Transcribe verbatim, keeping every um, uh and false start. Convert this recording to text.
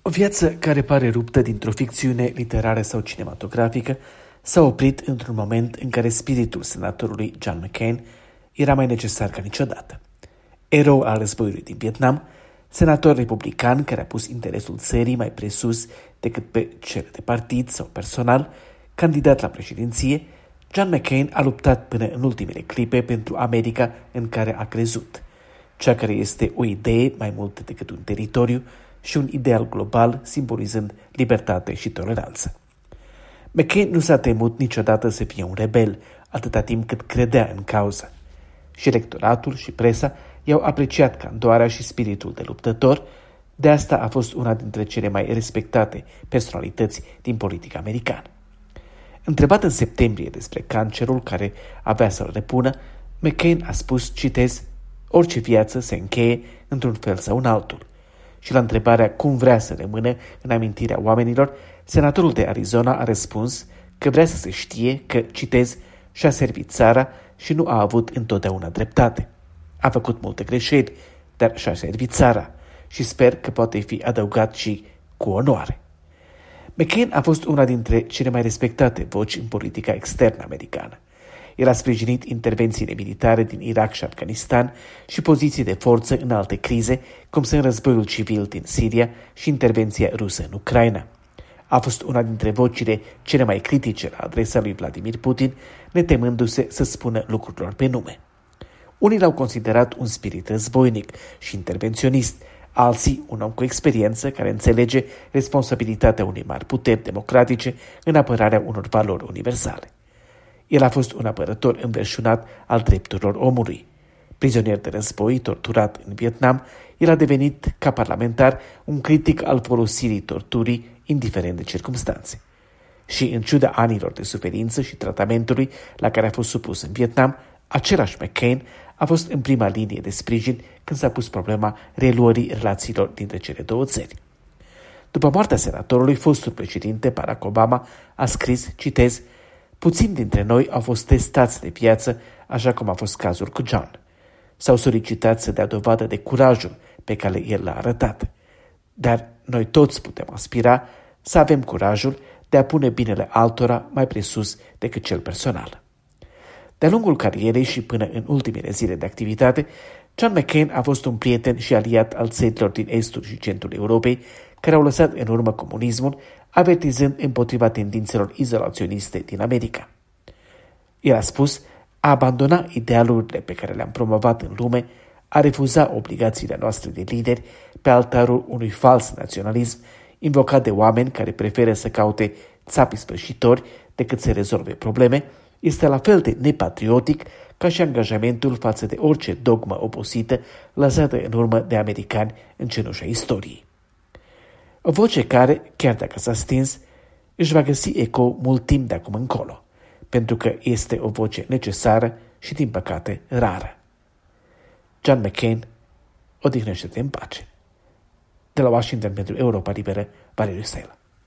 O viață care pare ruptă dintr-o ficțiune literară sau cinematografică s-a oprit într-un moment în care spiritul senatorului John McCain era mai necesar ca niciodată. Erou al războiului din Vietnam, senator republican care a pus interesul țării mai presus decât pe cele de partid sau personal, candidat la președinție, John McCain a luptat până în ultimele clipe pentru America în care a crezut, cea care este o idee mai mult decât un teritoriu și un ideal global simbolizând libertate și toleranță. McCain nu s-a temut niciodată să fie un rebel, atâta timp cât credea în cauză. Și electoratul și presa i-au apreciat candoarea și spiritul de luptător, de asta a fost una dintre cele mai respectate personalități din politica americană. Întrebat în septembrie despre cancerul care avea să-l repună, McCain a spus, citez, orice viață se încheie într-un fel sau în altul. Și la întrebarea cum vrea să rămână în amintirea oamenilor, senatorul de Arizona a răspuns că vrea să se știe că, citez, și-a servit țara și nu a avut întotdeauna dreptate. A făcut multe greșeli, dar și-a servit țara și sper că poate fi adăugat și cu onoare. McCain a fost una dintre cele mai respectate voci în politica externă americană. El a sprijinit intervențiile militare din Irak și Afganistan și poziții de forță în alte crize, cum sunt războiul civil din Siria și intervenția rusă în Ucraina. A fost una dintre vocile cele mai critice la adresa lui Vladimir Putin, netemându-se să spună lucrurilor pe nume. Unii l-au considerat un spirit războinic și intervenționist, alții un om cu experiență care înțelege responsabilitatea unei mari puteri democratice în apărarea unor valori universale. El a fost un apărător înverșunat al drepturilor omului. Prizonier de război, torturat în Vietnam, el a devenit, ca parlamentar, un critic al folosirii torturii, indiferent de circumstanțe. Și, în ciuda anilor de suferință și tratamentului la care a fost supus în Vietnam, același McCain a fost în prima linie de sprijin când s-a pus problema reluării relațiilor dintre cele două țări. După moartea senatorului, fostul președinte Barack Obama a scris, citez, puțini dintre noi au fost testați de viață, așa cum a fost cazul cu John. S-au solicitat să dea dovadă de curajul pe care el l-a arătat. Dar noi toți putem aspira să avem curajul de a pune binele altora mai presus decât cel personal. De-a lungul carierei și până în ultimele zile de activitate, John McCain a fost un prieten și aliat al țărilor din estul și centrul Europei, care au lăsat în urmă comunismul, avertizând împotriva tendințelor izolaționiste din America. El a spus, a abandona idealurile pe care le-am promovat în lume, a refuza obligațiile noastre de lideri pe altarul unui fals naționalism invocat de oameni care preferă să caute țapi spășitori decât să rezolve probleme, este la fel de nepatriotic ca și angajamentul față de orice dogmă oposită lăsată în urmă de americani în cenușa istoriei. O voce care, chiar dacă s-a stins, își va găsi eco mult timp de acum încolo, pentru că este o voce necesară și, din păcate, rară. John McCain, odihnește-te în pace. De la Washington pentru Europa Liberă, Valeriu Sela.